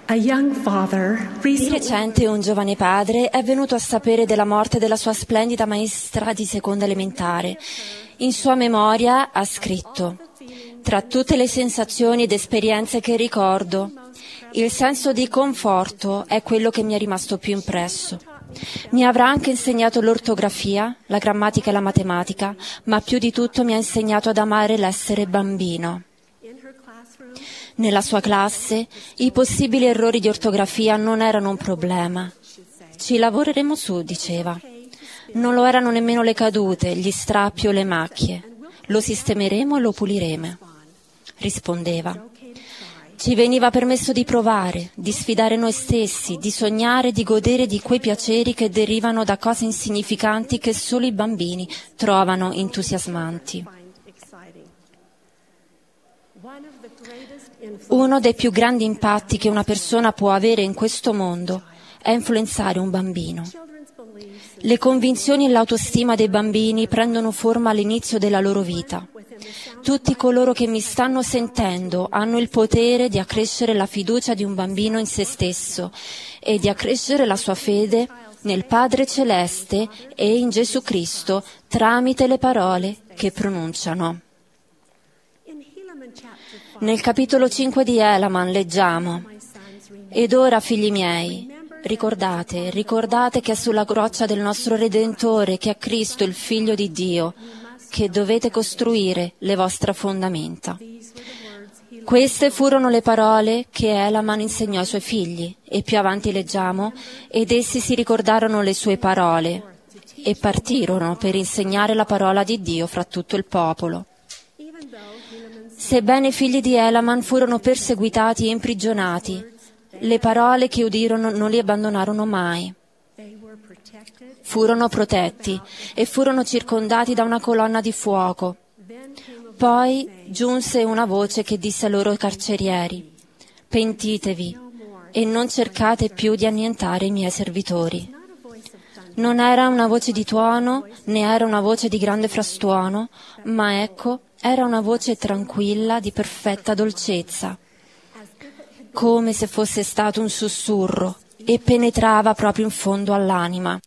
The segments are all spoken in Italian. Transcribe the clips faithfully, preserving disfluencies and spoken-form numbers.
A young father Di recently recente un giovane padre è venuto a sapere della morte della sua splendida maestra di seconda elementare. In sua memoria ha scritto: tra tutte le sensazioni ed esperienze che ricordo, il senso di conforto è quello che mi è rimasto più impresso. Mi avrà anche insegnato l'ortografia, la grammatica e la matematica, ma più di tutto mi ha insegnato ad amare l'essere bambino. Nella sua classe i possibili errori di ortografia non erano un problema. Ci lavoreremo su, diceva. Non lo erano nemmeno le cadute, gli strappi o le macchie. Lo sistemeremo e lo puliremo, rispondeva. Ci veniva permesso di provare, di sfidare noi stessi, di sognare, di godere di quei piaceri che derivano da cose insignificanti che solo i bambini trovano entusiasmanti. Uno dei più grandi impatti che una persona può avere in questo mondo è influenzare un bambino. Le convinzioni e l'autostima dei bambini prendono forma all'inizio della loro vita. Tutti coloro che mi stanno sentendo hanno il potere di accrescere la fiducia di un bambino in se stesso e di accrescere la sua fede nel Padre Celeste e in Gesù Cristo tramite le parole che pronunciano. Nel capitolo cinque di Helaman leggiamo: ed ora, figli miei, ricordate, ricordate che è sulla roccia del nostro Redentore, che è Cristo, il Figlio di Dio, che dovete costruire le vostre fondamenta. Queste furono le parole che Helaman insegnò ai suoi figli, e più avanti leggiamo: ed essi si ricordarono le sue parole e partirono per insegnare la parola di Dio fra tutto il popolo. Sebbene i figli di Helaman furono perseguitati e imprigionati, le parole che udirono non li abbandonarono mai. Furono protetti e furono circondati da una colonna di fuoco. Poi giunse una voce che disse ai loro carcerieri: pentitevi e non cercate più di annientare i miei servitori. Non era una voce di tuono, né era una voce di grande frastuono, ma ecco, era una voce tranquilla di perfetta dolcezza, come se fosse stato un sussurro, e penetrava proprio in fondo all'anima.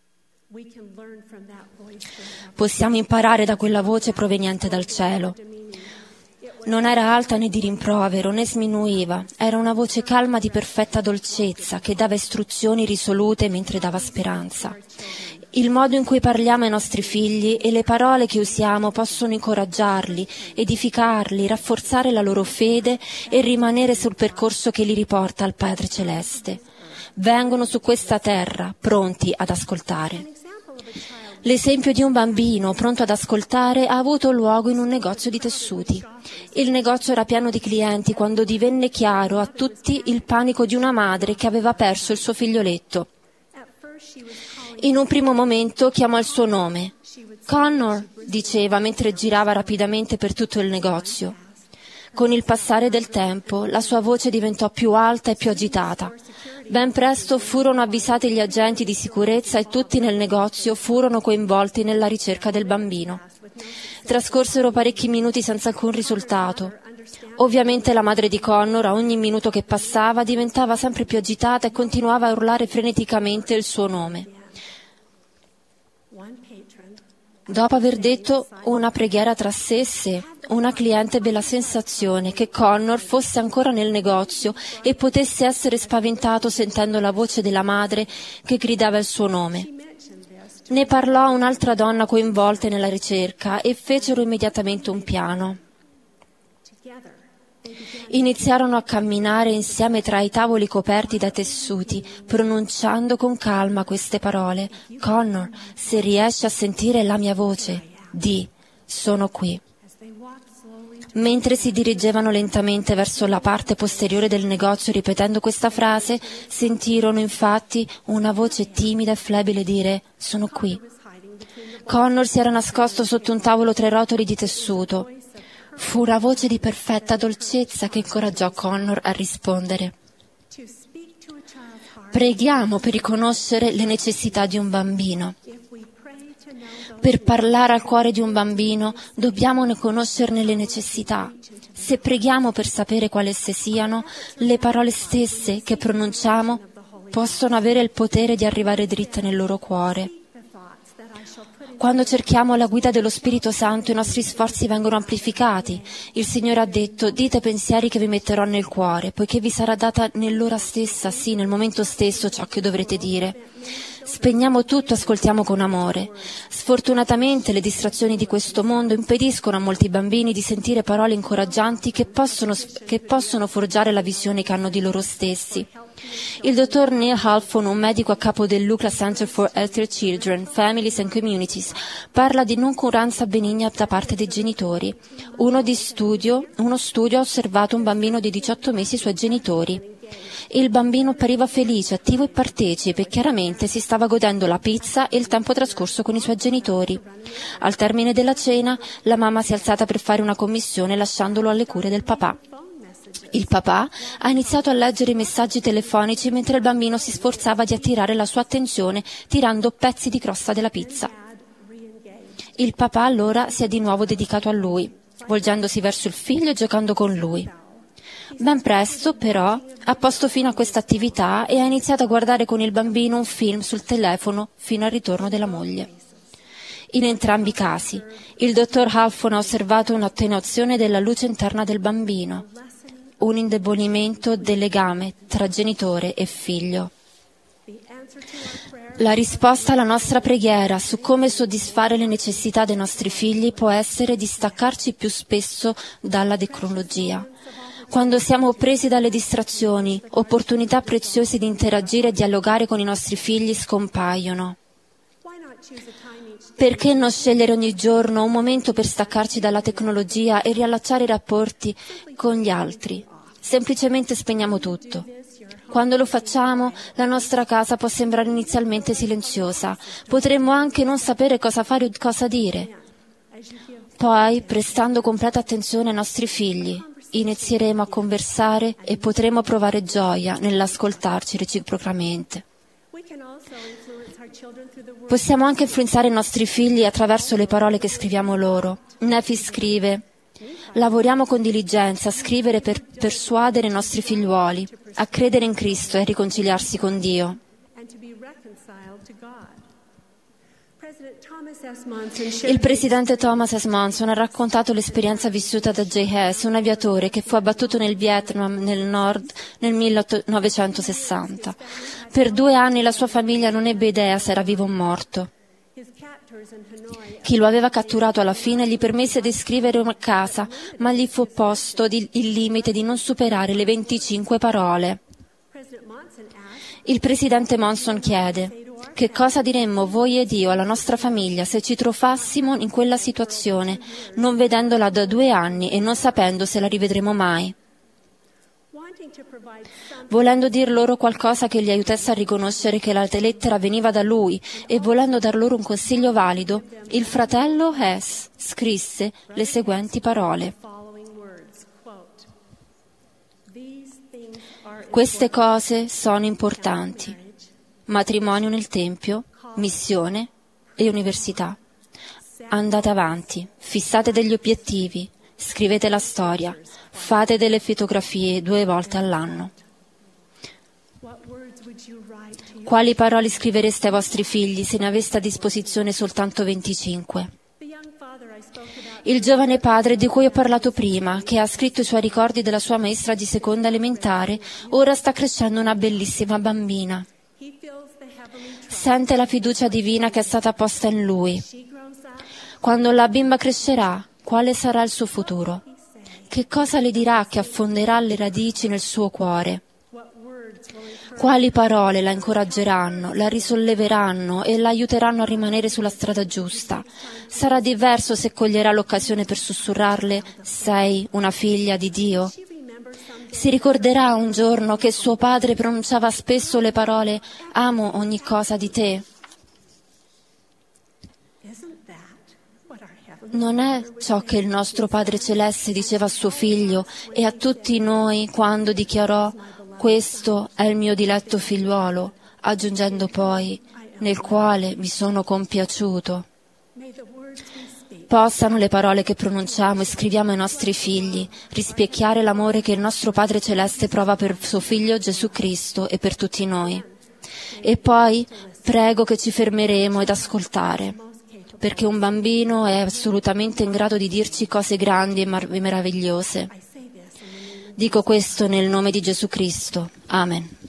Possiamo imparare da quella voce proveniente dal cielo. Non era alta né di rimprovero, né sminuiva. Era una voce calma di perfetta dolcezza, che dava istruzioni risolute mentre dava speranza. Il modo in cui parliamo ai nostri figli e le parole che usiamo possono incoraggiarli, edificarli, rafforzare la loro fede e rimanere sul percorso che li riporta al Padre Celeste. Vengono su questa terra pronti ad ascoltare. L'esempio di un bambino pronto ad ascoltare ha avuto luogo in un negozio di tessuti. Il negozio era pieno di clienti quando divenne chiaro a tutti il panico di una madre che aveva perso il suo figlioletto. In un primo momento chiamò il suo nome. Connor, diceva mentre girava rapidamente per tutto il negozio. Con il passare del tempo la sua voce diventò più alta e più agitata. Ben presto furono avvisati gli agenti di sicurezza e tutti nel negozio furono coinvolti nella ricerca del bambino. Trascorsero parecchi minuti senza alcun risultato. Ovviamente la madre di Connor, a ogni minuto che passava, diventava sempre più agitata e continuava a urlare freneticamente il suo nome. Dopo aver detto una preghiera tra sé e sé, una cliente ebbe la sensazione che Connor fosse ancora nel negozio e potesse essere spaventato sentendo la voce della madre che gridava il suo nome. Ne parlò a un'altra donna coinvolta nella ricerca e fecero immediatamente un piano. Iniziarono a camminare insieme tra i tavoli coperti da tessuti, pronunciando con calma queste parole: Connor, se riesci a sentire la mia voce, di, sono qui. Mentre si dirigevano lentamente verso la parte posteriore del negozio ripetendo questa frase, sentirono infatti una voce timida e flebile dire: sono qui. Connor si era nascosto sotto un tavolo tre rotoli di tessuto. Fu una voce di perfetta dolcezza che incoraggiò Connor a rispondere. Preghiamo per riconoscere le necessità di un bambino. Per parlare al cuore di un bambino dobbiamo conoscerne le necessità. se preghiamo per sapere quali esse siano, le parole stesse che pronunciamo possono avere il potere di arrivare dritte nel loro cuore. Quando cerchiamo la guida dello Spirito Santo, i nostri sforzi vengono amplificati. Il Signore ha detto: dite pensieri che vi metterò nel cuore, poiché vi sarà data nell'ora stessa, sì, nel momento stesso, ciò che dovrete dire. Spegniamo tutto, ascoltiamo con amore. Sfortunatamente le distrazioni di questo mondo impediscono a molti bambini di sentire parole incoraggianti che possono, che possono forgiare la visione che hanno di loro stessi. Il dottor Neil Halfon, un medico a capo del Lucla Center for Healthier Children, Families and Communities, parla di noncuranza benigna da parte dei genitori. Uno, di studio, uno studio ha osservato un bambino di diciotto mesi e i suoi genitori. Il bambino appariva felice, attivo e partecipe e chiaramente si stava godendo la pizza e il tempo trascorso con i suoi genitori. Al termine della cena, la mamma si è alzata per fare una commissione lasciandolo alle cure del papà. Il papà ha iniziato a leggere i messaggi telefonici mentre il bambino si sforzava di attirare la sua attenzione tirando pezzi di crosta della pizza. Il papà allora si è di nuovo dedicato a lui, volgendosi verso il figlio e giocando con lui. Ben presto, però, ha posto fine a questa attività e ha iniziato a guardare con il bambino un film sul telefono fino al ritorno della moglie. In entrambi i casi, il dottor Halfon ha osservato un'attenuazione della luce interna del bambino, un indebolimento del legame tra genitore e figlio. La risposta alla nostra preghiera su come soddisfare le necessità dei nostri figli può essere di staccarci più spesso dalla tecnologia. Quando siamo presi dalle distrazioni, opportunità preziose di interagire e dialogare con i nostri figli scompaiono. Perché non scegliere ogni giorno un momento per staccarci dalla tecnologia e riallacciare i rapporti con gli altri? Semplicemente spegniamo tutto. Quando lo facciamo, la nostra casa può sembrare inizialmente silenziosa. Potremmo anche non sapere cosa fare o cosa dire. Poi, prestando completa attenzione ai nostri figli, inizieremo a conversare e potremo provare gioia nell'ascoltarci reciprocamente. Possiamo anche influenzare i nostri figli attraverso le parole che scriviamo loro. Nefi scrive: lavoriamo con diligenza a scrivere per persuadere i nostri figliuoli a credere in Cristo e a riconciliarsi con Dio. Il presidente Thomas S. Monson ha raccontato l'esperienza vissuta da J. Hess, un aviatore che fu abbattuto nel Vietnam nel nord nel millenovecentosessanta. Per due anni la sua famiglia non ebbe idea se era vivo o morto. Chi lo aveva catturato alla fine gli permise di scrivere una casa, ma gli fu posto di, il limite di non superare le venticinque parole. Il presidente Monson chiede: che cosa diremmo voi ed io alla nostra famiglia se ci trovassimo in quella situazione, non vedendola da due anni e non sapendo se la rivedremo mai? Volendo dir loro qualcosa che li aiutasse a riconoscere che la lettera veniva da lui e volendo dar loro un consiglio valido, il fratello Hess scrisse le seguenti parole: queste cose sono importanti: matrimonio nel Tempio, missione e università. Andate avanti, fissate degli obiettivi, scrivete la storia, fate delle fotografie due volte all'anno. Quali parole scrivereste ai vostri figli se ne aveste a disposizione soltanto venticinque? Il giovane padre di cui ho parlato prima, che ha scritto i suoi ricordi della sua maestra di seconda elementare, ora sta crescendo una bellissima bambina. Sente la fiducia divina che è stata posta in lui. Quando la bimba crescerà, quale sarà il suo futuro? Che cosa le dirà che affonderà le radici nel suo cuore? Quali parole la incoraggeranno, la risolleveranno e la aiuteranno a rimanere sulla strada giusta? Sarà diverso se coglierà l'occasione per sussurrarle: sei una figlia di Dio? Si ricorderà un giorno che suo padre pronunciava spesso le parole: amo ogni cosa di te. Non è ciò che il nostro Padre Celeste diceva a suo figlio e a tutti noi quando dichiarò: questo è il mio diletto figliuolo, aggiungendo poi: nel quale mi sono compiaciuto. possano le parole che pronunciamo e scriviamo ai nostri figli rispecchiare l'amore che il nostro Padre Celeste prova per suo Figlio Gesù Cristo e per tutti noi. E poi prego che ci fermeremo ad ascoltare, perché un bambino è assolutamente in grado di dirci cose grandi e mar- meravigliose. Dico questo nel nome di Gesù Cristo. Amen.